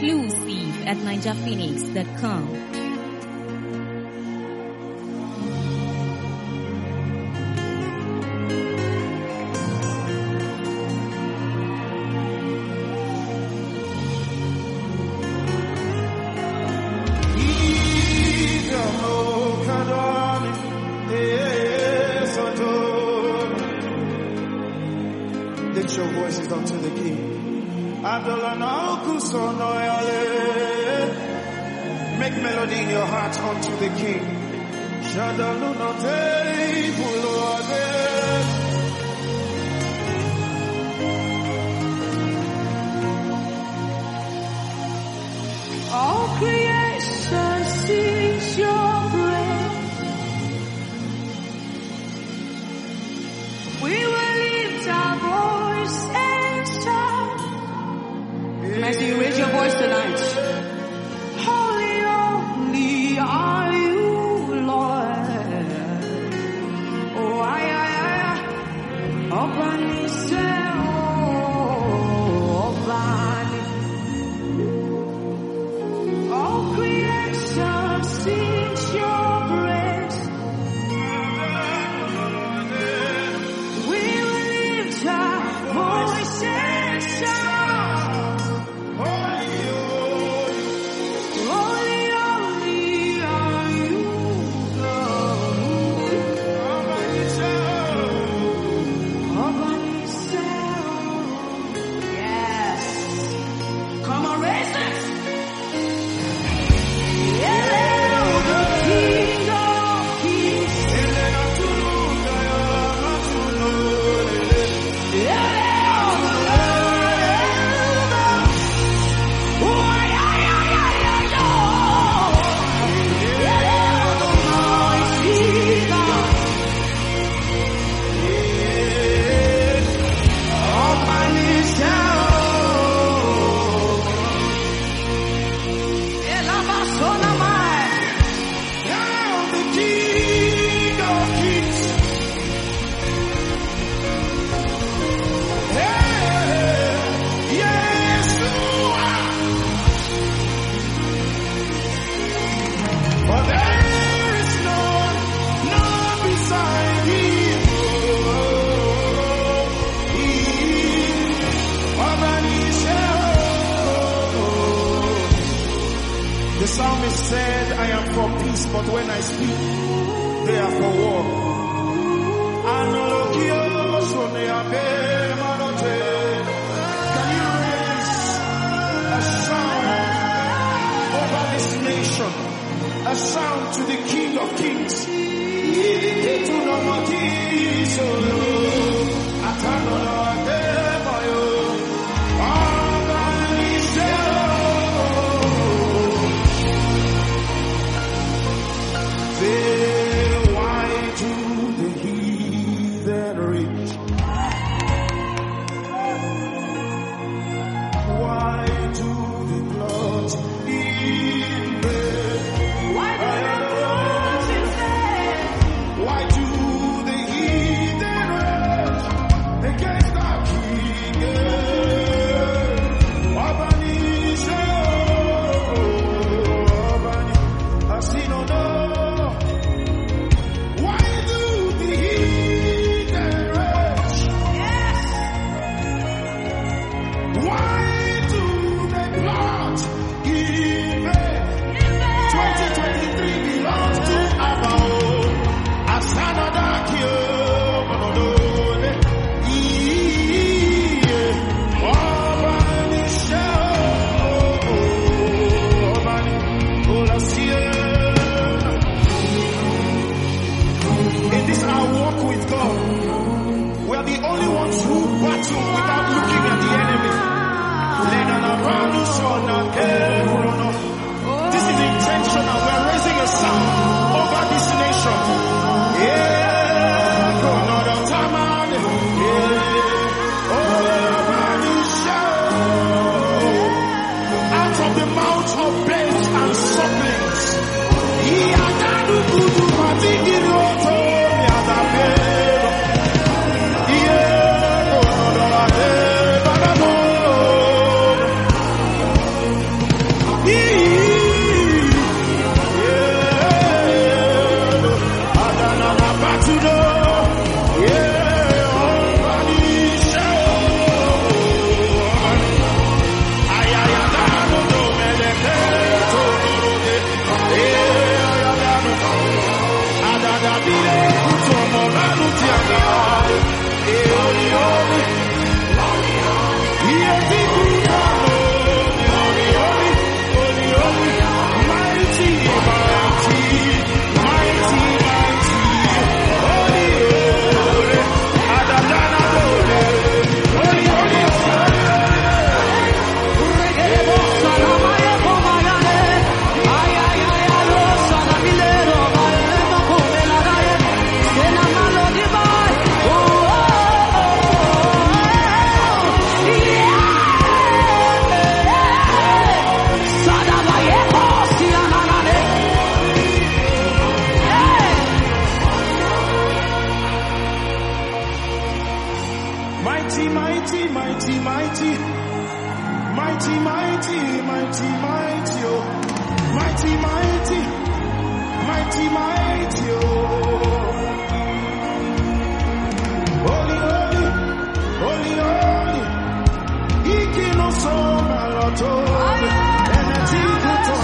exclusive at NigerPhoenix.com. Lift your voices unto the King. Make melody in your heart unto the King. All creation sings your praise. We will lift our voice and shout. Can I see you raise your voice tonight? Holy, holy are you, Lord. Oh, Obani say, oh, Obani. All creation sings your praise. We will lift our voice and shout. Holy, holy are you, Lord. Obani say, yes. Come on, raise it. The psalmist said, I am for peace, but when I speak, they are for war. Can you raise a sound over this nation? A sound to the King of Kings. Why do the heathen rage? Why do the clouds invade? Why do the heathen rage against our King? I see no. In this our walk with God, we are the only ones who battle without looking at the enemy. mighty, mighty, mighty, mighty, mighty, mighty, mighty, oh, mighty, mighty, mighty, mighty, oh, holy, holy, holy, holy, Ikino so maloto, energy to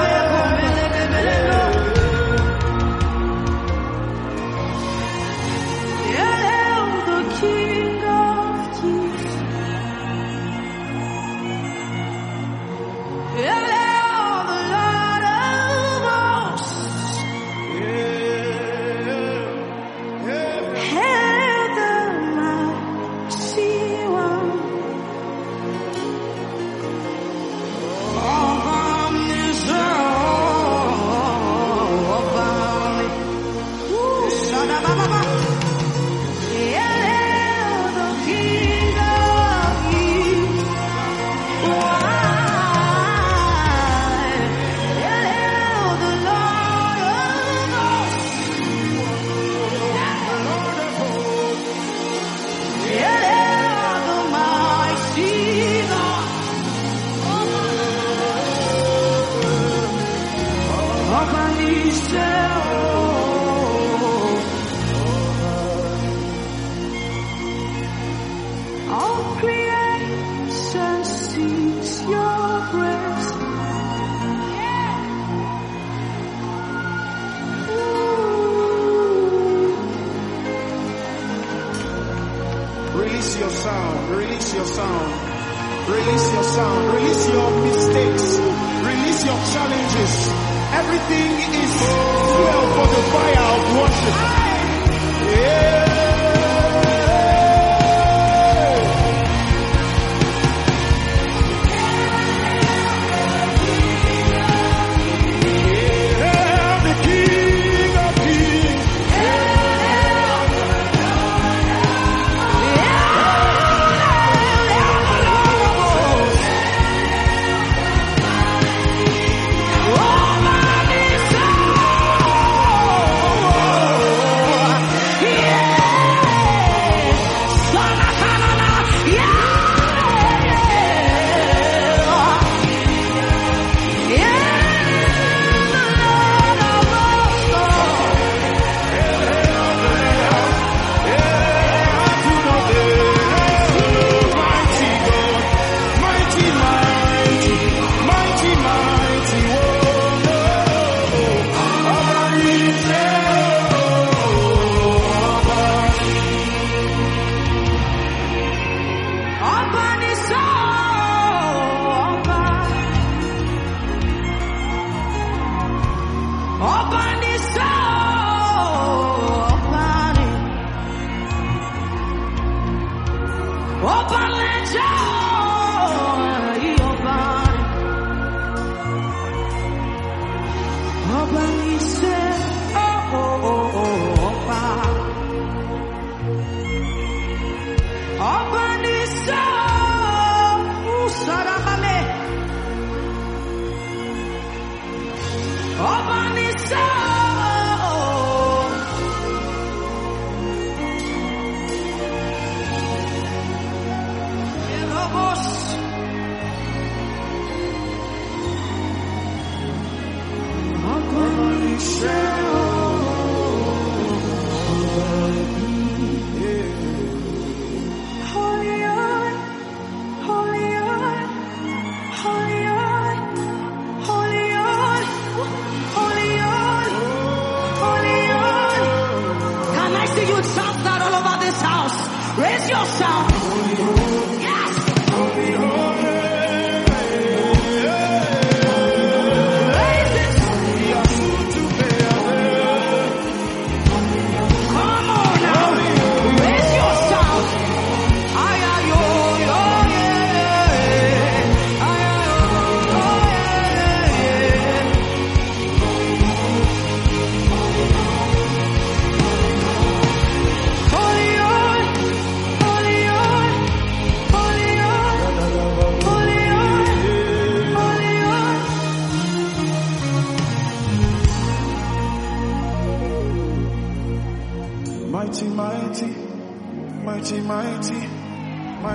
Release your sound, release your sound, release your sound, release your mistakes, release your challenges. Everything is fuel for the fire of worship. Yeah. Raise your sound. Yes.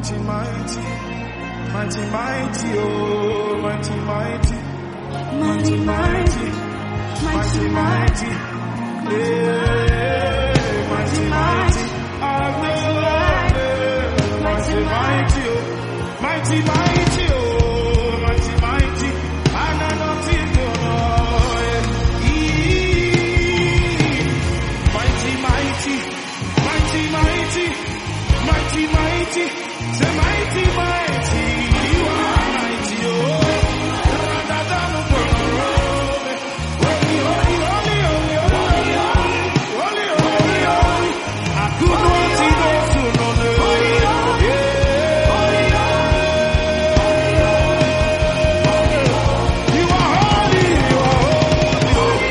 mighty, mighty, mighty, mighty, oh, mighty, mighty, mighty, mighty, mighty, mighty, yeah, mighty, mighty, mighty, mighty, oh, mighty, mighty, oh, mighty, mighty, mighty, mighty, mighty, mighty, say mighty, mighty, you are mighty, oh, rather than a holy, holy, holy, holy, holy, holy, holy, holy, I could not see those who know the holy, you are holy, you are holy,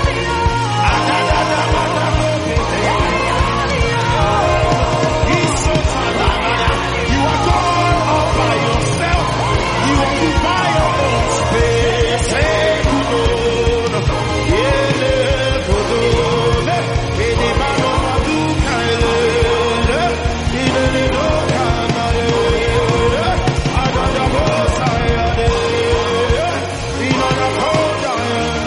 you are God all by yourself. You occupy your own space. Hey, good Lord. Yeah, good Lord. Hey, the man of Maduka, he didn't know I got the most I had. He not a cold I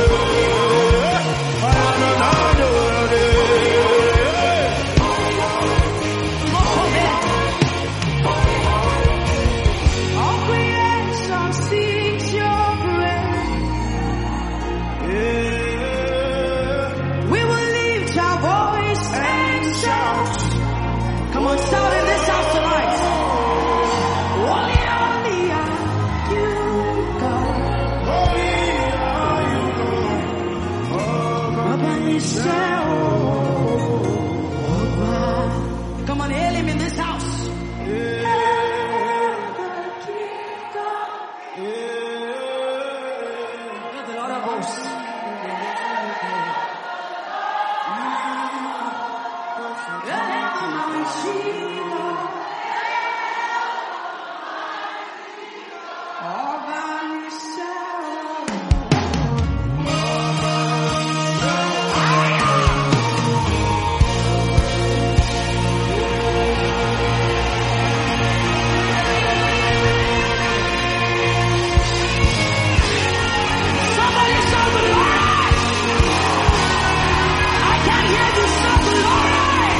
All creation sings your praise. We will lift our voice and shout. Come on, shout in this house tonight. Holy, holy are you, God. Ọba Nisẹ́ Ọba. Come on, hail him in this house. Let the Lord of hosts. Ọba Nisẹ́ Somebody shout the Lord! I can hear you shout the Lord!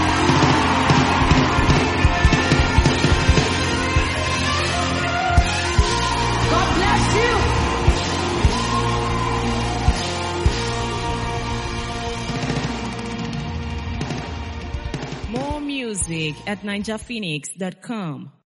God bless you! More music at ninjaphoenix.com.